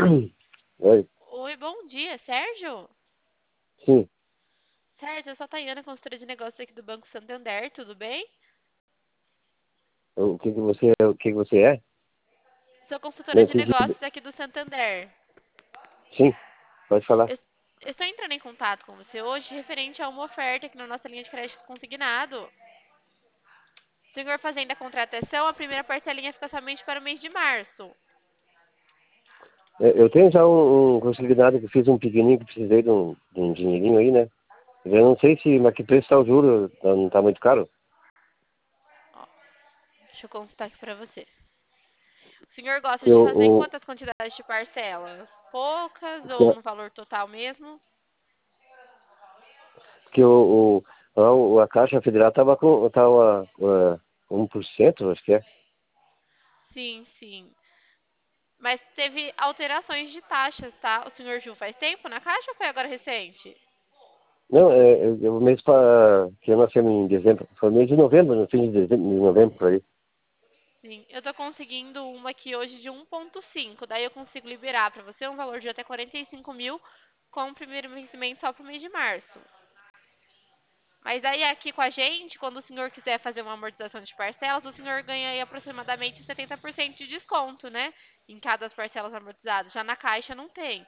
Oi, Oi, bom dia, Sérgio? sim. Sérgio, eu sou a Tayana, consultora de negócios aqui do Banco Santander, tudo bem? O que que você é? Sou consultora Não de entendi. negócios aqui do Santander. Sim, pode falar. Eu, eu estou entrando em contato com você hoje referente a uma oferta aqui na nossa linha de crédito consignado. Senhor fazendo a contratação, a primeira parcelinha fica somente para o mês de março. Eu tenho já um consignado que fiz um pequenininho que precisei de um dinheirinho aí, né? Eu não sei se, mas que preço está o juro, não está muito caro? Ó, deixa eu consultar aqui para você. O senhor gosta Que de o, fazer em o, quantas quantidades de parcelas? Poucas que, ou no valor total mesmo? que a Caixa Federal tava 1%, acho que é. Sim, sim. Mas teve alterações de taxas, tá? O senhor Ju faz tempo na Caixa ou foi agora recente? Não, o mês que nós temos em dezembro, foi mês de novembro, no fim de dezembro, de novembro, por aí. Sim, eu tô conseguindo uma aqui hoje de 1,5. Daí eu consigo liberar para você um valor de até 45 mil com o primeiro vencimento só pro mês de março. Mas aí aqui com a gente, quando o senhor quiser fazer uma amortização de parcelas, o senhor ganha aí aproximadamente 70% de desconto, né? Em cada das parcelas amortizadas. Já na Caixa não tem.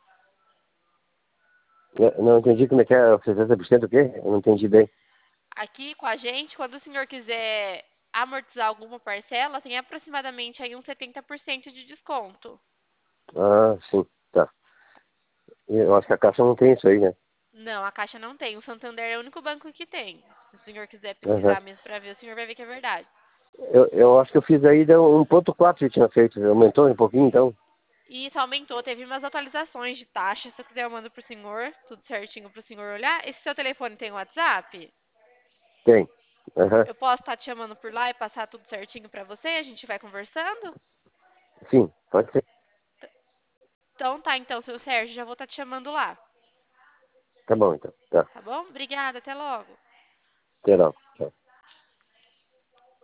Não entendi como é que é, 60% o quê? Eu não entendi bem. Aqui com a gente, quando o senhor quiser amortizar alguma parcela, tem aproximadamente aí uns 70% de desconto. Ah, sim, tá. Eu acho que a Caixa não tem isso aí, né? Não, a Caixa não tem. O Santander é o único banco que tem. Se o senhor quiser Aham. pesquisar mesmo para ver, o senhor vai ver que é verdade. Eu acho que eu fiz aí, deu 1,4 que tinha feito. Aumentou um pouquinho, então? E isso aumentou, teve umas atualizações de taxa. Se eu quiser, eu mando pro senhor, tudo certinho pro senhor olhar. Esse seu telefone tem WhatsApp? Tem. Aham. Eu posso estar te chamando por lá e passar tudo certinho para você e a gente vai conversando? Sim, pode ser. Então tá, então, seu Sérgio, já vou estar te chamando lá. Tá bom, então. Tá. Tá bom? Obrigada, até logo. Até logo.